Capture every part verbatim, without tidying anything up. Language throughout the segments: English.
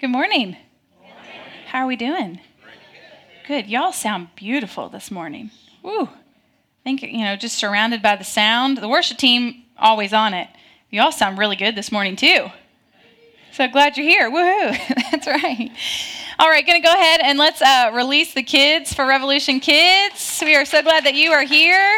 Good morning. How are we doing? Good. Y'all sound beautiful this morning. Woo. I think, you know, just surrounded by the sound. The worship team, always on it. Y'all sound really good this morning, too. So glad you're here. Woohoo. That's right. All right, going to go ahead and let's uh, release the kids for Revolution Kids. We are so glad that you are here.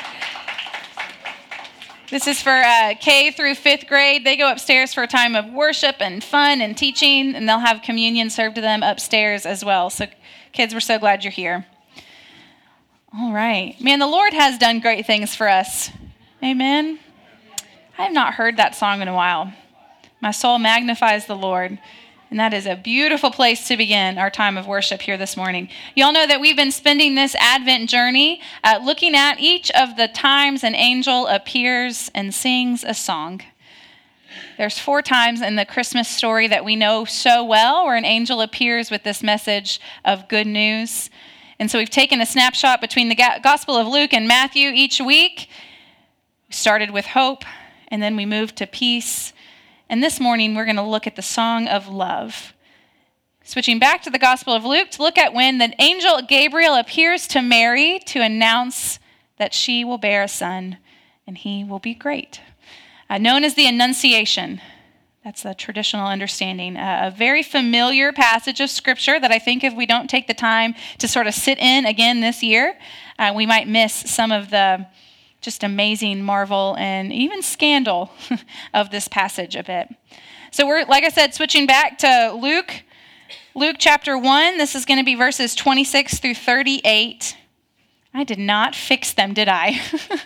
This is for uh, K through fifth grade. They go upstairs for a time of worship and fun and teaching, and they'll have communion served to them upstairs as well. So kids, we're so glad you're here. All right. Man, the Lord has done great things for us. Amen. I have not heard that song in a while. My soul magnifies the Lord. And that is a beautiful place to begin our time of worship here this morning. Y'all know that we've been spending this Advent journey uh, looking at each of the times an angel appears and sings a song. There's four times in the Christmas story that we know so well where an angel appears with this message of good news. And so we've taken a snapshot between the Gospel of Luke and Matthew each week. We started with hope, and then we moved to peace. And this morning, we're going to look at the song of love. Switching back to the Gospel of Luke to look at when the angel Gabriel appears to Mary to announce that she will bear a son, and he will be great. Uh, known as the Annunciation. That's the traditional understanding. Uh, a very familiar passage of Scripture that I think if we don't take the time to sort of sit in again this year, uh, we might miss some of the just amazing marvel and even scandal of this passage a bit. So we're, like I said, switching back to Luke, Luke chapter one. This is going to be verses twenty-six through thirty-eight. I did not fix them, did I?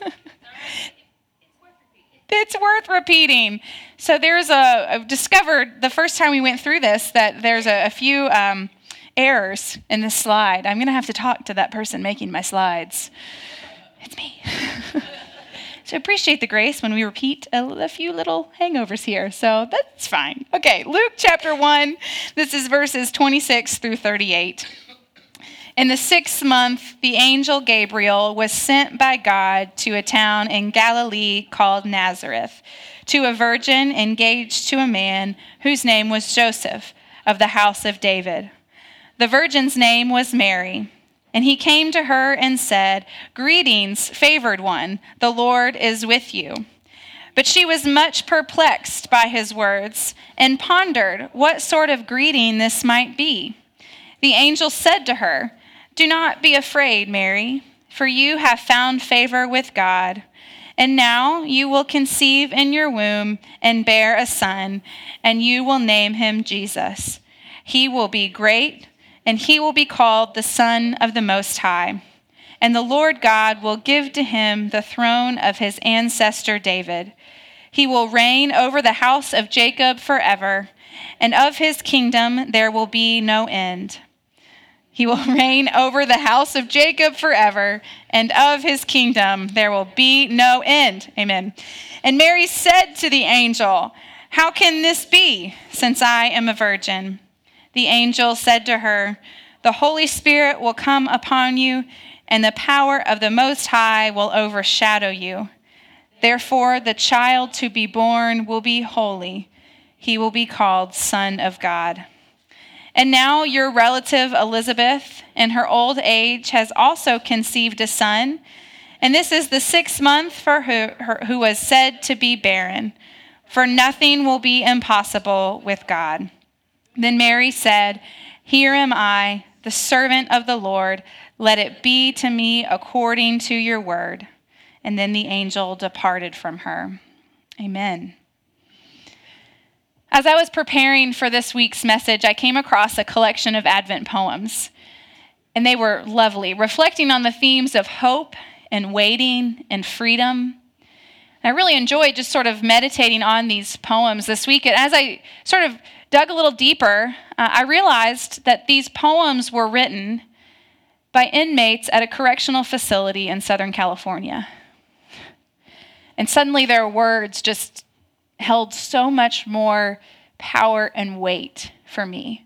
It's worth repeating. So there's a, I've discovered the first time we went through this that there's a, a few um, errors in this slide. I'm going to have to talk to that person making my slides. It's me. So appreciate the grace when we repeat a, a few little hangovers here. So that's fine. Okay, Luke chapter one. This is verses twenty-six through thirty-eight. In the sixth month, the angel Gabriel was sent by God to a town in Galilee called Nazareth, to a virgin engaged to a man whose name was Joseph, of the house of David. The virgin's name was Mary. And he came to her and said, "Greetings, favored one, the Lord is with you." But she was much perplexed by his words and pondered what sort of greeting this might be. The angel said to her, "Do not be afraid, Mary, for you have found favor with God. And now you will conceive in your womb and bear a son, and you will name him Jesus. He will be great, and he will be called the Son of the Most High. And the Lord God will give to him the throne of his ancestor David. He will reign over the house of Jacob forever, and of his kingdom there will be no end. He will reign over the house of Jacob forever, and of his kingdom there will be no end." Amen. And Mary said to the angel, "How can this be, since I am a virgin?" The angel said to her, "The Holy Spirit will come upon you, and the power of the Most High will overshadow you. Therefore, the child to be born will be holy. He will be called Son of God. And now your relative Elizabeth, in her old age, has also conceived a son, and this is the sixth month for who, her, who was said to be barren, for nothing will be impossible with God." Then Mary said, "Here am I, the servant of the Lord. Let it be to me according to your word." And then the angel departed from her. Amen. As I was preparing for this week's message, I came across a collection of Advent poems. And they were lovely, reflecting on the themes of hope and waiting and freedom. I really enjoyed just sort of meditating on these poems this week. And as I sort of dug a little deeper, uh, I realized that these poems were written by inmates at a correctional facility in Southern California. And suddenly their words just held so much more power and weight for me.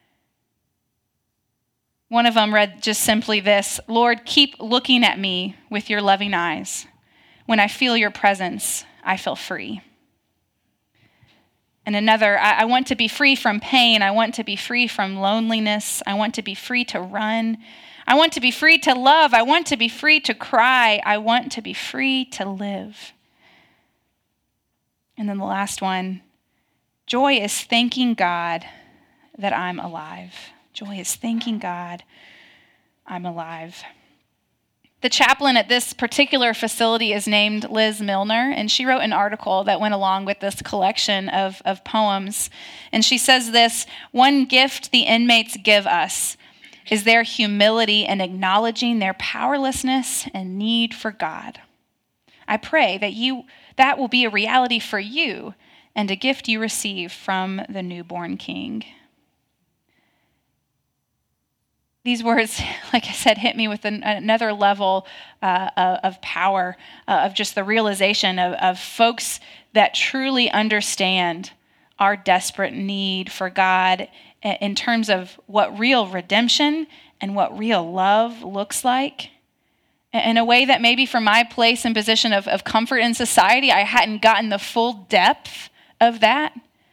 One of them read just simply this: "Lord, keep looking at me with your loving eyes. When I feel your presence, I feel free." And another, I, I want to be free from pain. I want to be free from loneliness. I want to be free to run. I want to be free to love. I want to be free to cry. I want to be free to live. And then the last one, joy is thanking God that I'm alive. Joy is thanking God I'm alive. The chaplain at this particular facility is named Liz Milner, and she wrote an article that went along with this collection of, of poems. And she says this, one gift the inmates give us is their humility in acknowledging their powerlessness and need for God. I pray that you that will be a reality for you and a gift you receive from the newborn King. These words, like I said, hit me with an, another level uh, of power, uh, of just the realization of, of folks that truly understand our desperate need for God in terms of what real redemption and what real love looks like. In a way that maybe from my place and position of, of comfort in society, I hadn't gotten the full depth of that.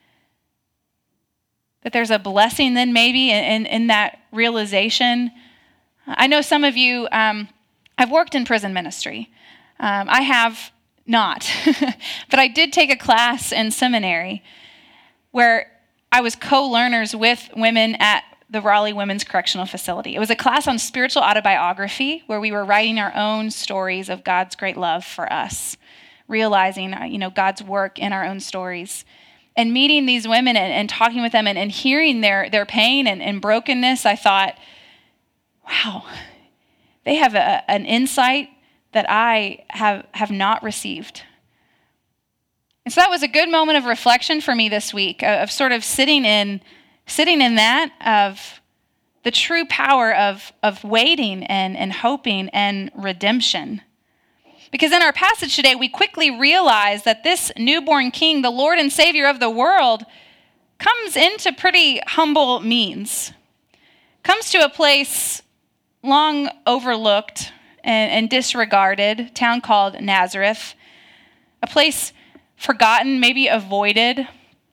That there's a blessing then maybe in, in, in that realization. I know some of you, um, I've worked in prison ministry. Um, I have not, but I did take a class in seminary where I was co-learners with women at the Raleigh Women's Correctional Facility. It was a class on spiritual autobiography where we were writing our own stories of God's great love for us, realizing, you know, God's work in our own stories. And meeting these women and, and talking with them and, and hearing their, their pain and, and brokenness, I thought, wow, they have a, an insight that I have, have not received. And so that was a good moment of reflection for me this week, of, of sort of sitting in sitting in that, of the true power of, of waiting and, and hoping and redemption. Because in our passage today, we quickly realize that this newborn King, the Lord and Savior of the world, comes into pretty humble means. Comes to a place long overlooked and, and disregarded, town called Nazareth. A place forgotten, maybe avoided.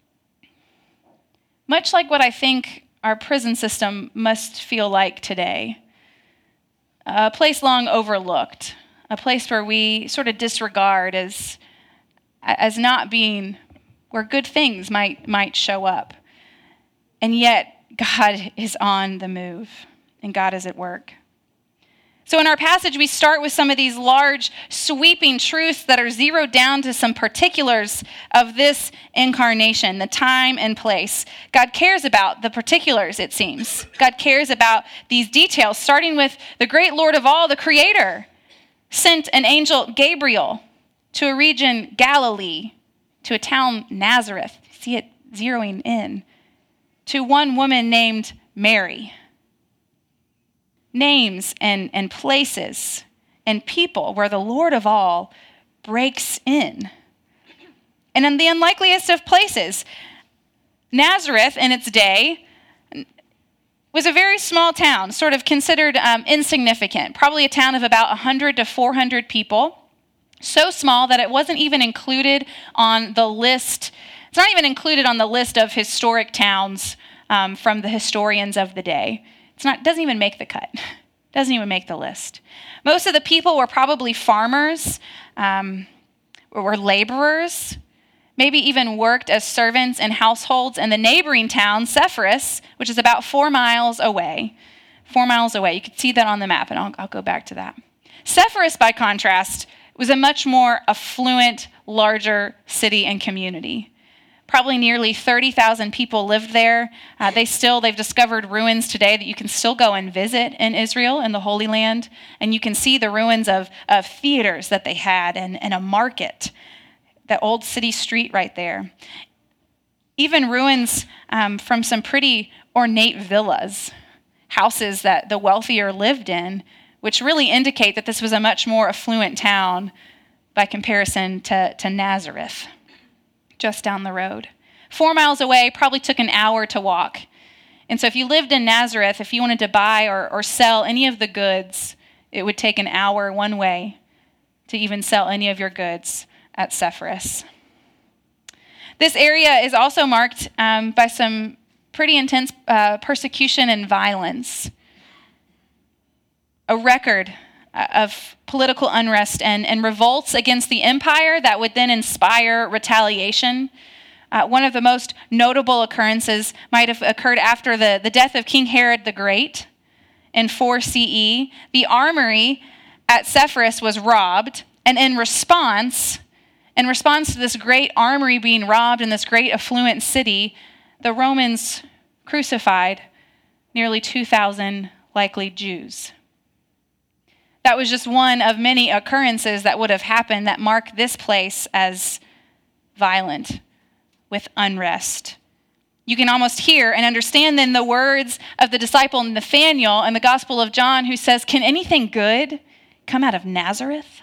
Much like what I think our prison system must feel like today. A place long overlooked. A place where we sort of disregard as, as not being where good things might, might show up. And yet, God is on the move, and God is at work. So in our passage, we start with some of these large, sweeping truths that are zeroed down to some particulars of this incarnation, the time and place. God cares about the particulars, it seems. God cares about these details, starting with the great Lord of all, the Creator, sent an angel, Gabriel, to a region, Galilee, to a town, Nazareth. See it zeroing in. To one woman named Mary. Names and, and places and people where the Lord of all breaks in. And in the unlikeliest of places, Nazareth in its day was a very small town, sort of considered um, insignificant, probably a town of about one hundred to four hundred people. So small that it wasn't even included on the list. It's not even included on the list of historic towns um, from the historians of the day. It's not, doesn't even make the cut. Doesn't even make the list. Most of the people were probably farmers, um, were laborers, maybe even worked as servants in households in the neighboring town, Sepphoris, which is about four miles away. Four miles away. You can see that on the map, and I'll, I'll go back to that. Sepphoris, by contrast, was a much more affluent, larger city and community. Probably nearly thirty thousand people lived there. Uh, they still, they've discovered ruins today that you can still go and visit in Israel, in the Holy Land. And you can see the ruins of, of theaters that they had and, and a market, that old city street right there. Even ruins um, from some pretty ornate villas, houses that the wealthier lived in, which really indicate that this was a much more affluent town by comparison to, to Nazareth. Just down the road. Four miles away, probably took an hour to walk. And so if you lived in Nazareth, if you wanted to buy or, or sell any of the goods, it would take an hour one way to even sell any of your goods at Sepphoris. This area is also marked um, by some pretty intense uh, persecution and violence. A record of political unrest and, and revolts against the empire that would then inspire retaliation. Uh, one of the most notable occurrences might have occurred after the, the death of King Herod the Great in four C E. The armory at Sepphoris was robbed, and in response, in response to this great armory being robbed in this great affluent city, the Romans crucified nearly two thousand likely Jews. That was just one of many occurrences that would have happened that mark this place as violent, with unrest. You can almost hear and understand then the words of the disciple Nathanael in the Gospel of John, who says, "Can anything good come out of Nazareth?"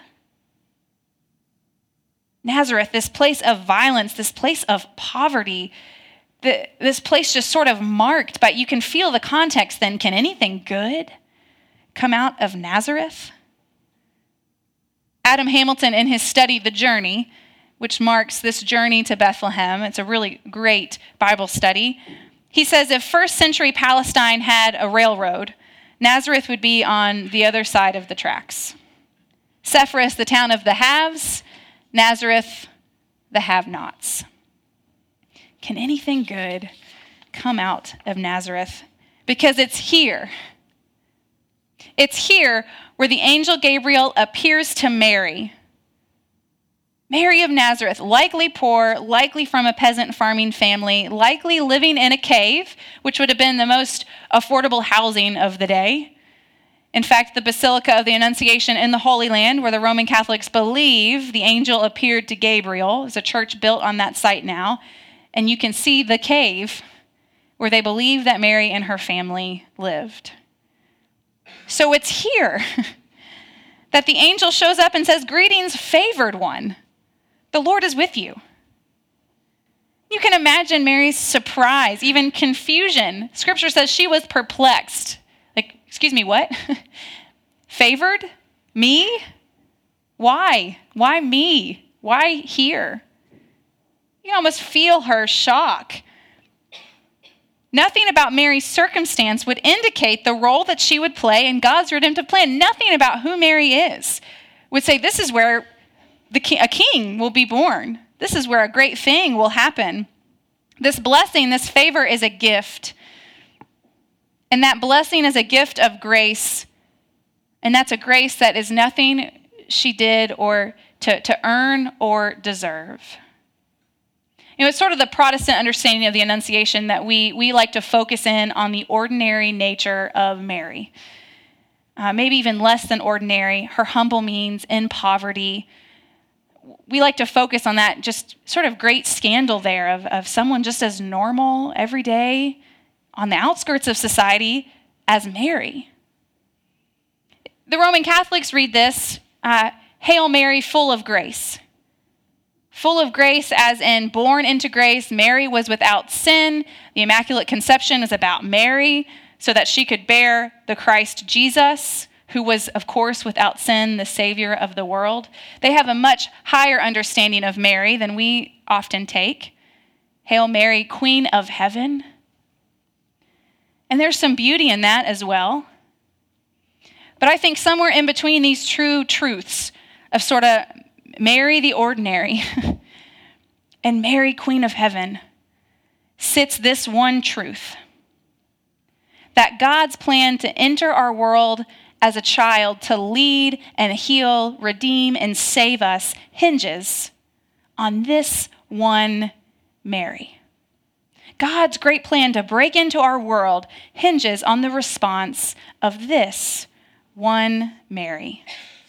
Nazareth, this place of violence, this place of poverty, the, this place just sort of marked, but you can feel the context then. Can anything good come out of Nazareth? Adam Hamilton, in his study, The Journey, which marks this journey to Bethlehem, it's a really great Bible study. He says if first century Palestine had a railroad, Nazareth would be on the other side of the tracks. Sepphoris, the town of the haves, Nazareth, the have-nots. Can anything good come out of Nazareth? Because it's here. It's here where the angel Gabriel appears to Mary. Mary of Nazareth, likely poor, likely from a peasant farming family, likely living in a cave, which would have been the most affordable housing of the day. In fact, the Basilica of the Annunciation in the Holy Land, where the Roman Catholics believe the angel appeared to Gabriel, is a church built on that site now. And you can see the cave where they believe that Mary and her family lived. So it's here that the angel shows up and says, "Greetings, favored one. The Lord is with you." You can imagine Mary's surprise, even confusion. Scripture says she was perplexed. Like, excuse me, what? Favored? Me? Why? Why me? Why here? You can almost feel her shock. Nothing about Mary's circumstance would indicate the role that she would play in God's redemptive plan. Nothing about who Mary is would say this is where the king, a king will be born. This is where a great thing will happen. This blessing, this favor is a gift. And that blessing is a gift of grace. And that's a grace that is nothing she did or to, to earn or deserve. You know, it's sort of the Protestant understanding of the Annunciation that we, we like to focus in on the ordinary nature of Mary. Uh, maybe even less than ordinary. Her humble means in poverty. We like to focus on that just sort of great scandal there of, of someone just as normal, everyday, on the outskirts of society as Mary. The Roman Catholics read this, uh, "Hail Mary, full of grace." Full of grace as in born into grace. Mary was without sin. The Immaculate Conception is about Mary so that she could bear the Christ Jesus, who was, of course, without sin, the Savior of the world. They have a much higher understanding of Mary than we often take. Hail Mary, Queen of Heaven. And there's some beauty in that as well. But I think somewhere in between these true truths of sort of Mary the ordinary and Mary, Queen of Heaven, sits this one truth. That God's plan to enter our world as a child, to lead and heal, redeem, and save us, hinges on this one Mary. God's great plan to break into our world hinges on the response of this one Mary.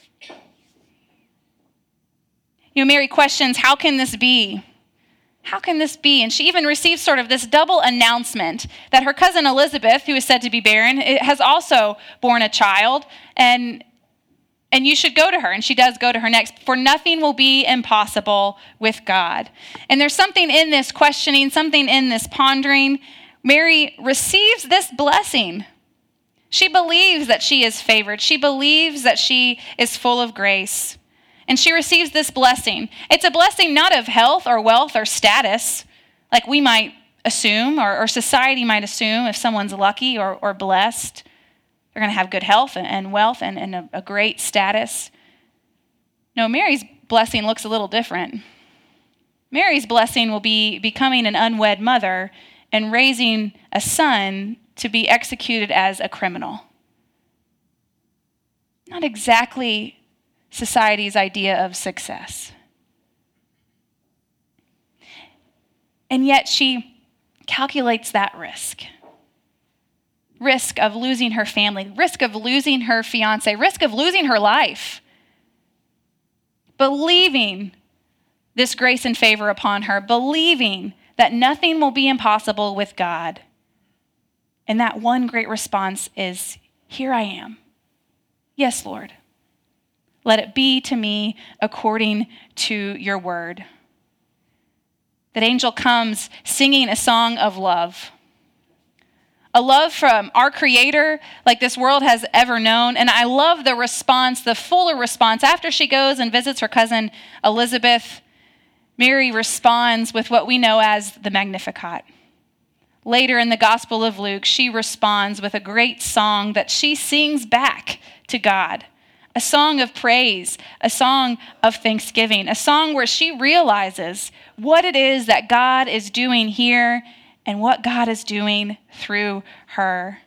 You know, Mary questions, how can this be? How can this be? And she even receives sort of this double announcement that her cousin Elizabeth, who is said to be barren, has also borne a child, and, and you should go to her. And she does go to her next, for nothing will be impossible with God. And there's something in this questioning, something in this pondering. Mary receives this blessing. She believes that she is favored. She believes that she is full of grace. and she receives this blessing. It's a blessing not of health or wealth or status, like we might assume, or, or society might assume if someone's lucky or, or blessed, they're going to have good health and, and wealth and, and a, a great status. No, Mary's blessing looks a little different. Mary's blessing will be becoming an unwed mother and raising a son to be executed as a criminal. Not exactly society's idea of success. And yet she calculates that risk. Risk of losing her family, risk of losing her fiance, risk of losing her life. Believing this grace and favor upon her, believing that nothing will be impossible with God. And that one great response is, here I am. Yes, Lord. Let it be to me according to your word. That angel comes singing a song of love. A love from our Creator like this world has ever known. And I love the response, the fuller response. After she goes and visits her cousin Elizabeth, Mary responds with what we know as the Magnificat. Later in the Gospel of Luke, she responds with a great song that she sings back to God. A song of praise, a song of thanksgiving, a song where she realizes what it is that God is doing here and what God is doing through her.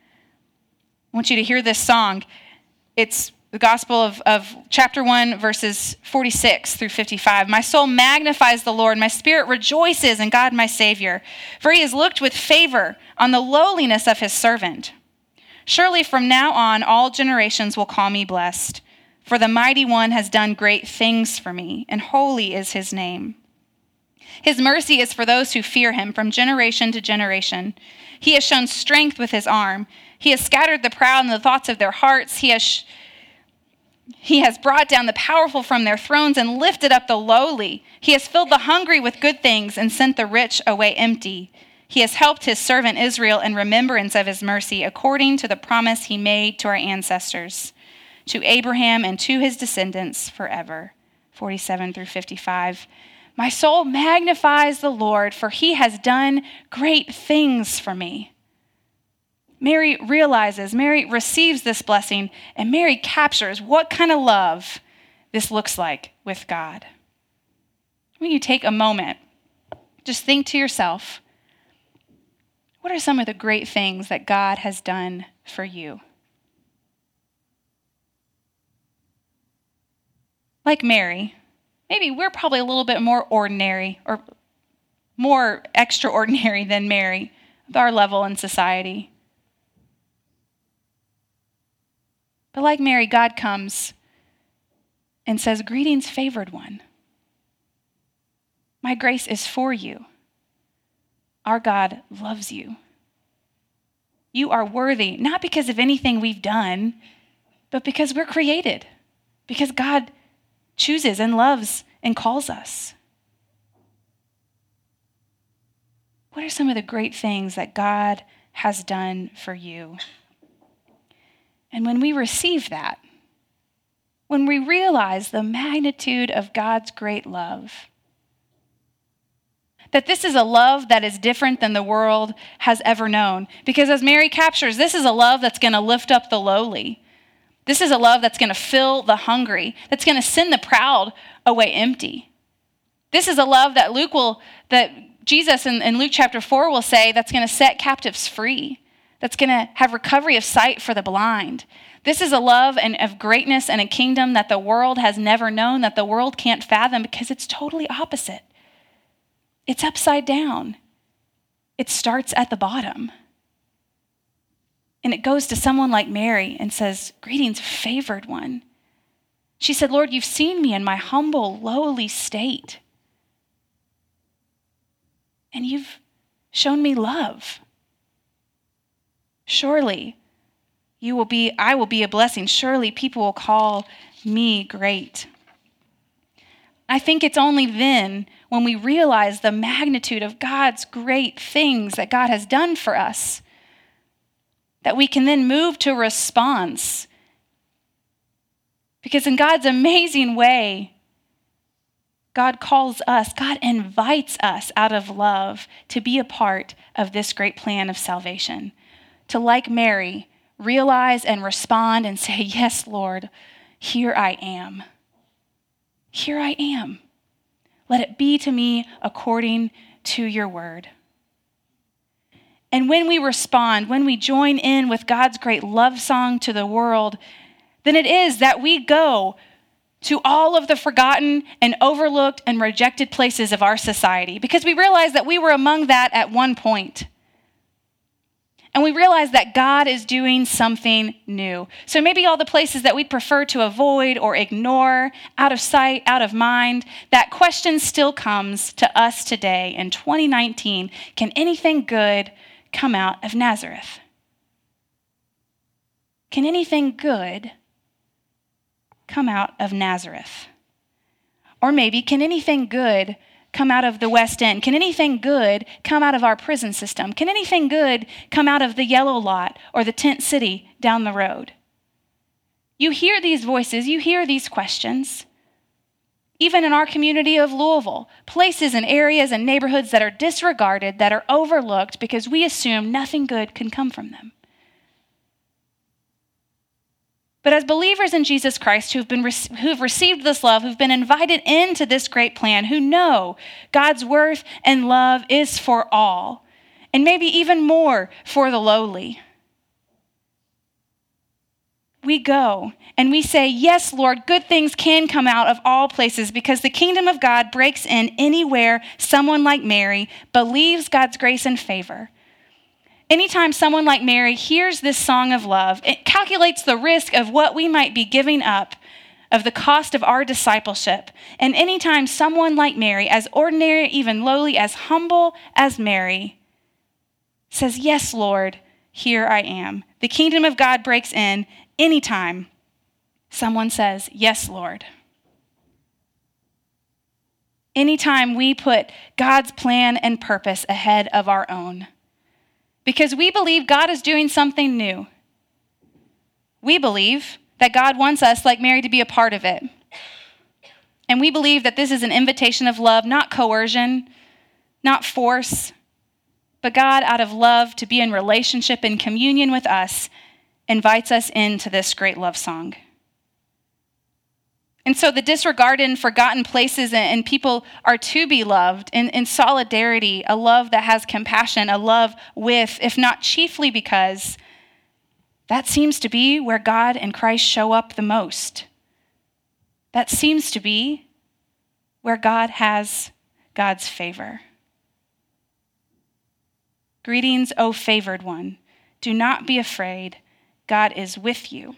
I want you to hear this song. It's the Gospel of, of chapter one, verses forty-six through fifty-five. My soul magnifies the Lord. My spirit rejoices in God my Savior, for he has looked with favor on the lowliness of his servant. Surely from now on, all generations will call me blessed, for the Mighty One has done great things for me, and holy is his name. His mercy is for those who fear him from generation to generation. He has shown strength with his arm. He has scattered the proud in the thoughts of their hearts. He has, sh- he has brought down the powerful from their thrones and lifted up the lowly. He has filled the hungry with good things and sent the rich away empty. He has helped his servant Israel in remembrance of his mercy, according to the promise he made to our ancestors, to Abraham and to his descendants forever. forty-seven through fifty-five. My soul magnifies the Lord, for he has done great things for me. Mary realizes, Mary receives this blessing, and Mary captures what kind of love this looks like with God. When you take a moment, just think to yourself, what are some of the great things that God has done for you? Like Mary, maybe we're probably a little bit more ordinary or more extraordinary than Mary with our level in society. But like Mary, God comes and says, greetings, favored one. My grace is for you. Our God loves you. You are worthy, not because of anything we've done, but because we're created, because God chooses and loves and calls us. What are some of the great things that God has done for you? And when we receive that, when we realize the magnitude of God's great love, that this is a love that is different than the world has ever known. Because as Mary captures, this is a love that's going to lift up the lowly. This is a love that's going to fill the hungry, that's going to send the proud away empty. This is a love that Luke will, that Jesus in, in Luke chapter four will say that's going to set captives free, that's going to have recovery of sight for the blind. This is a love and of greatness and a kingdom that the world has never known, that the world can't fathom, because it's totally opposite. It's upside down. It starts at the bottom. And it goes to someone like Mary and says, greetings, favored one. She said, Lord, you've seen me in my humble, lowly state. And you've shown me love. Surely you will be, I will be a blessing. Surely people will call me great. I think it's only then when we realize the magnitude of God's great things that God has done for us that we can then move to response Because in God's amazing way, God calls us, God invites us out of love to be a part of this great plan of salvation. To, like Mary, realize and respond and say, yes, Lord, here I am. Here I am. Let it be to me according to your word. And when we respond, when we join in with God's great love song to the world, then it is that we go to all of the forgotten and overlooked and rejected places of our society, because we realize that we were among that at one point. And we realize that God is doing something new. So maybe all the places that we'd prefer to avoid or ignore, out of sight, out of mind, that question still comes to us today in twenty nineteen. Can anything good come out of Nazareth? Can anything good come out of Nazareth? Or maybe, can anything good come out of the West End? Can anything good come out of our prison system? Can anything good come out of the yellow lot or the tent city down the road? You hear these voices, you hear these questions. Even in our community of Louisville, places and areas and neighborhoods that are disregarded, that are overlooked because we assume nothing good can come from them. But as believers in Jesus Christ who've been who've received this love, who've been invited into this great plan, who know God's worth and love is for all, and maybe even more for the lowly, we go and we say, yes, Lord, good things can come out of all places because the kingdom of God breaks in anywhere someone like Mary believes God's grace and favor. Anytime someone like Mary hears this song of love, it calculates the risk of what we might be giving up, of the cost of our discipleship. And anytime someone like Mary, as ordinary, even lowly, as humble as Mary, says, yes, Lord, here I am. The kingdom of God breaks in anytime someone says, yes, Lord. Anytime we put God's plan and purpose ahead of our own. Because we believe God is doing something new. We believe that God wants us, like Mary, to be a part of it. And we believe that this is an invitation of love, not coercion, not force, but God, out of love, to be in relationship and communion with us, invites us into this great love song. And so the disregarded and forgotten places and people are to be loved in, in solidarity, a love that has compassion, a love with, if not chiefly because, that seems to be where God and Christ show up the most. That seems to be where God has God's favor. Greetings, O favored one. Do not be afraid. God is with you.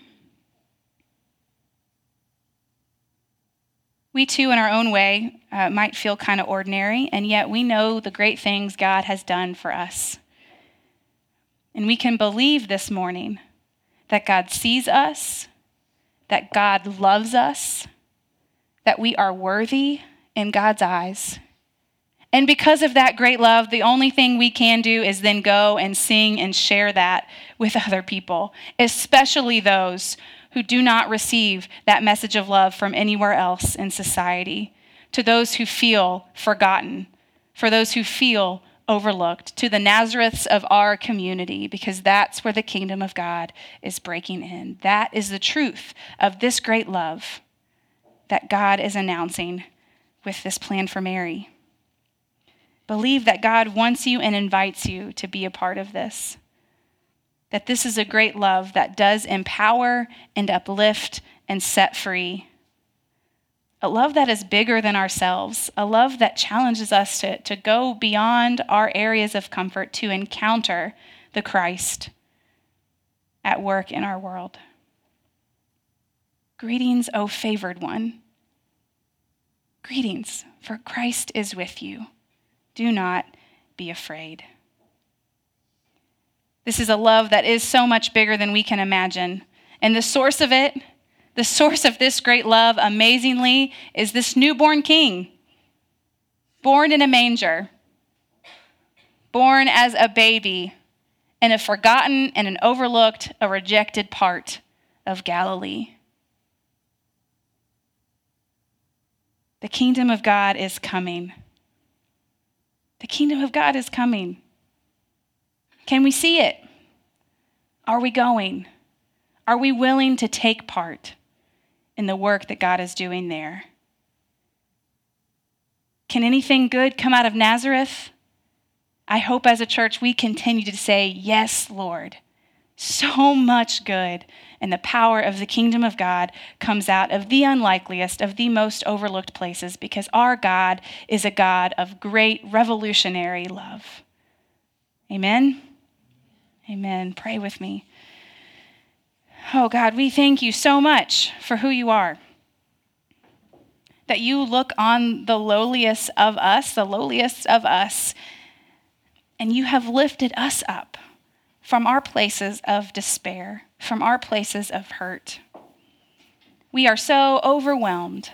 We too, in our own way, uh, might feel kind of ordinary, and yet we know the great things God has done for us. And we can believe this morning that God sees us, that God loves us, that we are worthy in God's eyes. And because of that great love, the only thing we can do is then go and sing and share that with other people, especially those who do not receive that message of love from anywhere else in society, to those who feel forgotten, for those who feel overlooked, to the Nazareths of our community, because that's where the kingdom of God is breaking in. That is the truth of this great love that God is announcing with this plan for Mary. Believe that God wants you and invites you to be a part of this. That this is a great love that does empower and uplift and set free. A love that is bigger than ourselves. A love that challenges us to, to go beyond our areas of comfort to encounter the Christ at work in our world. Greetings, O favored one. Greetings, for Christ is with you. Do not be afraid. This is a love that is so much bigger than we can imagine. And the source of it, the source of this great love, amazingly, is this newborn king, born in a manger, born as a baby in a forgotten and an overlooked, a rejected part of Galilee. The kingdom of God is coming. The kingdom of God is coming. Can we see it? Are we going? Are we willing to take part in the work that God is doing there? Can anything good come out of Nazareth? I hope as a church we continue to say, yes, Lord. So much good and the power of the kingdom of God comes out of the unlikeliest, of the most overlooked places, because our God is a God of great revolutionary love. Amen? Amen. Pray with me. Oh God, we thank you so much for who you are. That you look on the lowliest of us, the lowliest of us, and you have lifted us up from our places of despair, from our places of hurt. We are so overwhelmed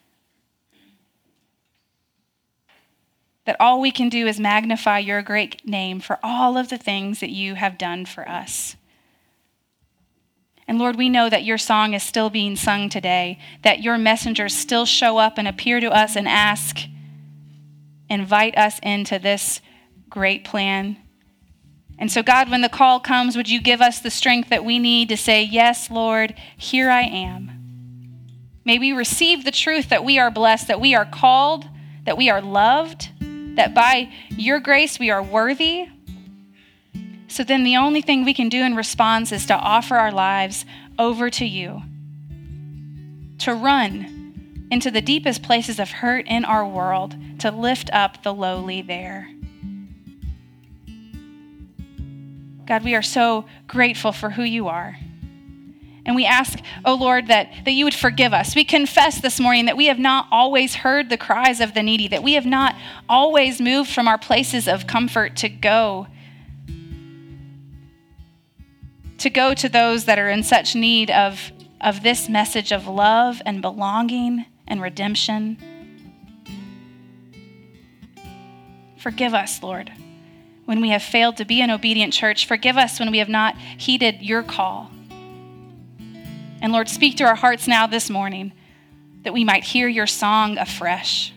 that all we can do is magnify your great name for all of the things that you have done for us. And Lord, we know that your song is still being sung today, that your messengers still show up and appear to us and ask, invite us into this great plan. And so God, when the call comes, would you give us the strength that we need to say, yes, Lord, here I am. May we receive the truth that we are blessed, that we are called, that we are loved, that by your grace we are worthy. So then the only thing we can do in response is to offer our lives over to you, to run into the deepest places of hurt in our world, to lift up the lowly there. God, we are so grateful for who you are. And we ask, oh Lord, that, that you would forgive us. We confess this morning that we have not always heard the cries of the needy, that we have not always moved from our places of comfort to go, to go to those that are in such need of, of this message of love and belonging and redemption. Forgive us, Lord, when we have failed to be an obedient church. Forgive us when we have not heeded your call. And Lord, speak to our hearts now this morning that we might hear your song afresh.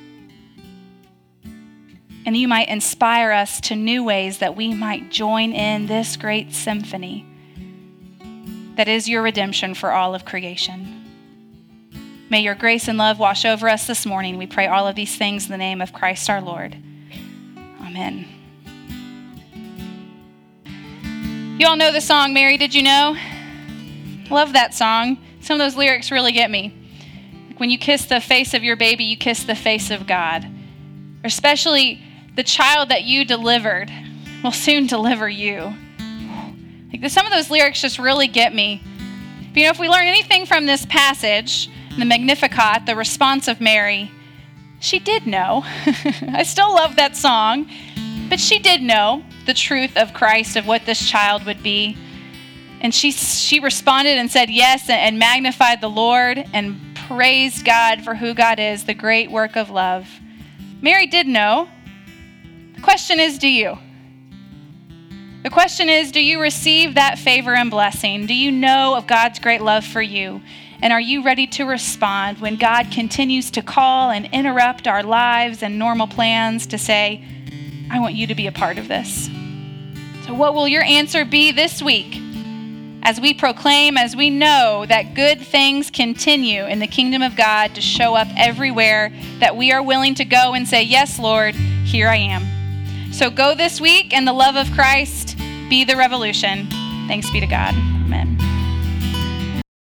And you might inspire us to new ways that we might join in this great symphony that is your redemption for all of creation. May your grace and love wash over us this morning. We pray all of these things in the name of Christ our Lord. Amen. You all know the song, Mary, Did You Know? Love that song. Some of those lyrics really get me. When you kiss the face of your baby, you kiss the face of God. Especially the child that you delivered will soon deliver you. Like, some of those lyrics just really get me. But, you know, if we learn anything from this passage, the Magnificat, the response of Mary, she did know. I still love that song, but she did know the truth of Christ, of what this child would be. And she she responded and said yes, and magnified the Lord and praised God for who God is, the great work of love. Mary did know. The question is, do you? The question is, do you receive that favor and blessing? Do you know of God's great love for you? And are you ready to respond when God continues to call and interrupt our lives and normal plans to say, I want you to be a part of this? So what will your answer be this week as we proclaim, as we know that good things continue in the kingdom of God to show up everywhere, that we are willing to go and say, yes, Lord, here I am. So go this week, and the love of Christ be the revolution. Thanks be to God. Amen.